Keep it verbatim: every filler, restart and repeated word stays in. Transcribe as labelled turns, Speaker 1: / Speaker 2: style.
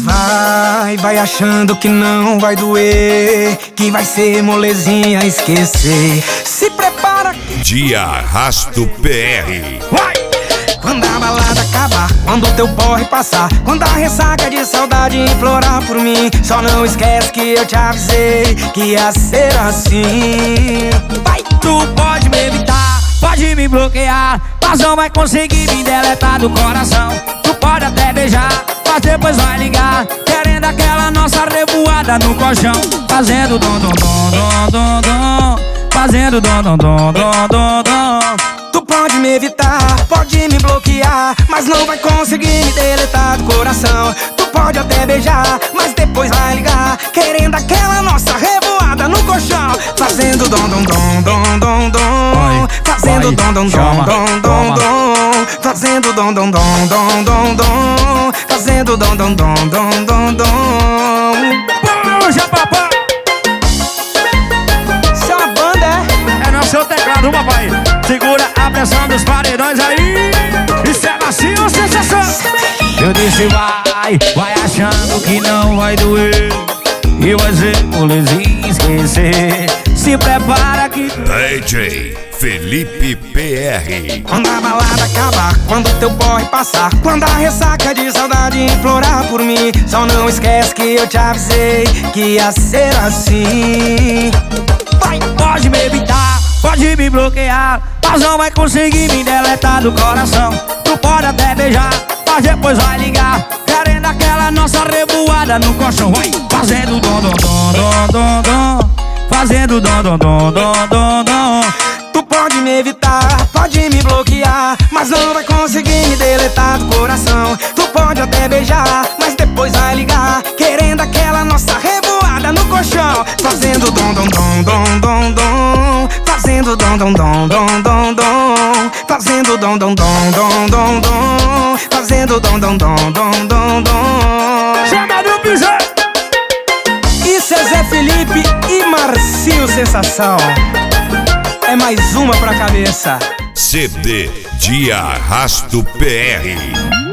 Speaker 1: vai, vai achando que não vai doer, que vai ser molezinha esquecer. Se prepara que...
Speaker 2: Dia Arrasto P R.
Speaker 1: Vai! Quando a balada acabar, quando o teu porre passar, quando a ressaca de saudade implorar por mim, só não esquece que eu te avisei que ia ser assim. Vai! Tu pode me evitar, pode me bloquear, mas não vai conseguir me deletar do coração. Tu pode até beijar, mas depois vai ligar, querendo aquela nossa revoada no colchão. Fazendo dom dom dom dom dom dom, fazendo dom dom dom dom dom dom. Tu pode me evitar, pode me bloquear, mas não vai conseguir me deletar do coração. Tu pode até beijar, mas depois vai ligar, querendo aquela nossa revoada no colchão. Fazendo dom dom dom dom dom dom, fazendo dom dom dom dom dom dom, fazendo dom dom dom dom dom dom, fazendo dom dom dom dom dom dom. Puxa, papai! Isso é uma banda, é?
Speaker 3: É no seu teclado, papai. Segura a pressão dos paredões aí. Isso é macio ou sensação?
Speaker 1: Eu disse vai, vai achando que não vai doer, e vai ser molezinha esquecer. Se prepara que...
Speaker 2: D J Felipe P R.
Speaker 1: Quando a balada acabar, quando teu porre passar, quando a ressaca de saudade implorar por mim, só não esquece que eu te avisei que ia ser assim. Vai! Pode me evitar, pode me bloquear, mas não vai conseguir me deletar do coração. Tu pode até beijar, mas depois vai ligar, querendo aquela nossa revoada no colchão. Vai! Fazendo dom dom dom dom dom dom, fazendo dom dom dom dom dom dom. Tu pode me evitar, pode me bloquear, mas não vai conseguir me deletar do coração. Tu pode até beijar, mas depois vai ligar, querendo aquela nossa revoada no colchão. Fazendo dom dom dom dom dom dom, fazendo dom dom dom dom dom dom, fazendo dom dom dom dom dom dom, fazendo dom dom dom dom dom dom.
Speaker 3: Chama do piseiro.
Speaker 1: Isso é Zé Felipe e Marcinho Sensação. É mais uma pra cabeça.
Speaker 2: C D Dia Arrasto P R.